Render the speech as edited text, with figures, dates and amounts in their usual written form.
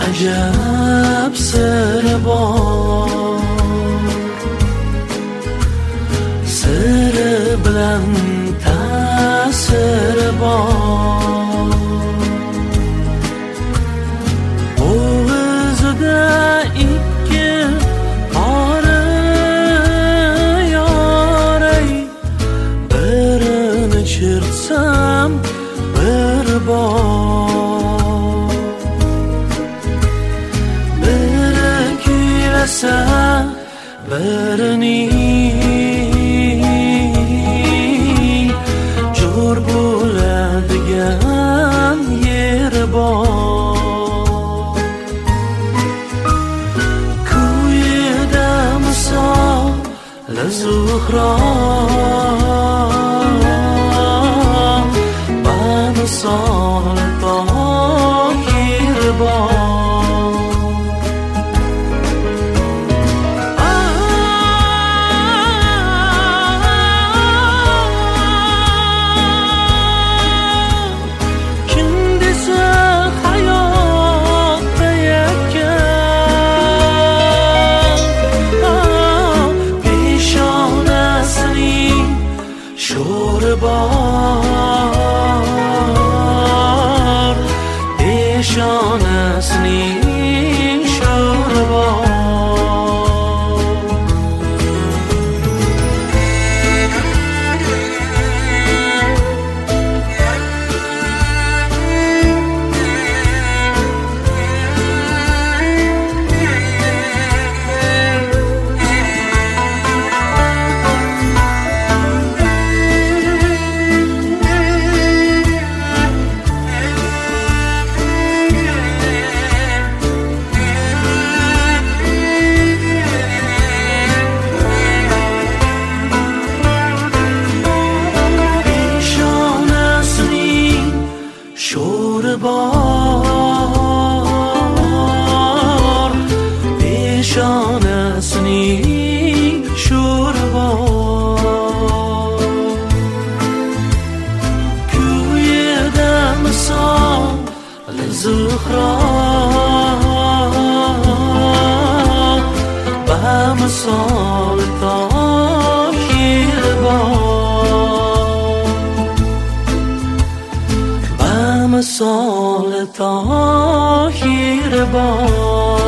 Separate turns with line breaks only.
عجب سر بار سر بلند تأثیر بار اوزده ایکی آره یاری برن چرسم بر بار برکی رسه برنی جور بولدگم یر بار کوی دم سال زخرا بم سال تاخیر بار بار پیشان اسنی شور بار بار پیشان اسنی شور بار کوی دم سال زخرا بهم سال تاخیر بار بهم سال تاخیر بار